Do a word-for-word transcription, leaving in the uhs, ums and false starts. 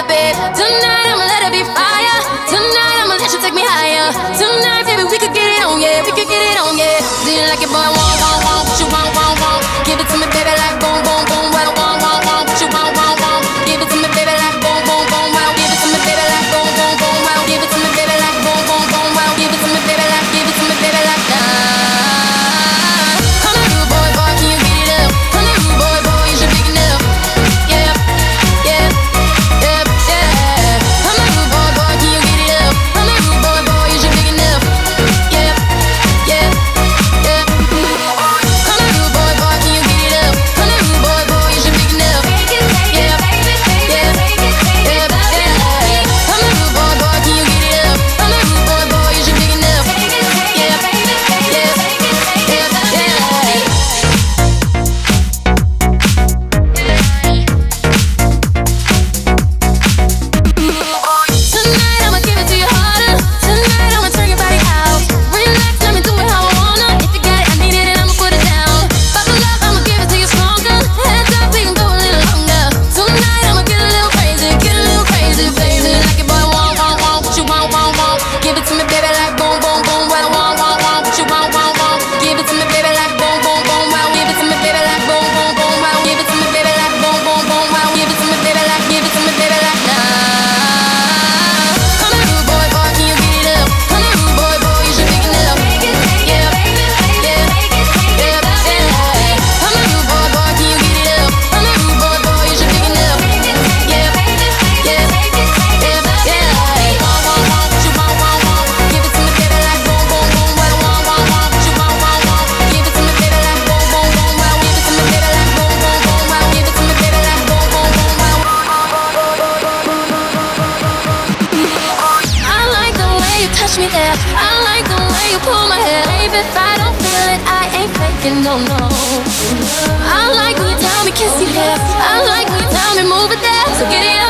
babe. Tonight I'ma let it be fire. Tonight I'ma let you take me higher. Tonight, baby, we could get it on, yeah. We could get it on, yeah. Do you like it, boy? Want, want, want. What you want, want, want. Give it to me, baby, like boom, boom, boom. Well, want, want, want. What you want, want, want. Give it to me, baby, like boom, boom, boom. Well, give it to me, baby, like boom, boom, boom. Well, give it to me, baby, like boom, boom, boom. Well, give it to me, baby, like, give it to me, baby, like nah. Come on, rude boy, boy, can you get it up? Come on, rude boy, boy, you should big enough. Yeah, yeah, yeah, yeah. Come on, rude boy, boy, can you get it up? Come on, rude boy, boy, you should big enough. Yeah, yeah, yeah. Come on, rude boy, boy, can you get it up? Come on, rude boy, boy, you should big enough. Yeah, yeah, yeah, yeah. Come on, rude boy, boy, can you get it up? Come on, rude boy, boy, you should big enough. Yeah, yeah, yeah, yeah. Tonight I'ma give it to you harder. Tonight I'ma turn your body out. Relax, let me do it how I wanna. If you got it, I need it, and I'ma put it down. Buckle up, I'ma give it to you stronger. Heads up, we can go a little longer. Tonight I'ma get a little crazy, get a little crazy, baby. Like it, boy, want, want, want. What you want, want, want. Give it to me, baby, like boom, boom, boom. Well, want, want, want. What you want, want, want. Give it to me, baby, like boom, boom, boom. Well, give it to me, baby, like boom, boom, boom. Well, give it to me, baby, like boom, boom, boom. Well, give it to me, baby, like, give it to me, baby, like nah. Come on, rude boy, boy, can you get it up? Come on, rude boy, boy, you should big enough. Yeah, yeah, yeah, yeah. Come on, rude boy, boy, can you get it up? Come on, rude boy, boy, you should big enough. Yeah, yeah, yeah, yeah. Want, want, want. What you want, want, want. Give it to me, baby, like boom, boom, boom. Well, want, want, want. What you want, want, want. Give it to me, baby, like boom, boom, boom. Well, give it to me, baby, like boom, boom, boom. Well, give it to me, baby, like boom, boom, boom. Well, I like the way you touch me there. I like the way you pull my hair. Baby, if I don't feel it, I ain't faking, no, no. I like when you tell me kiss your lips. I like when you tell me move it there. So get it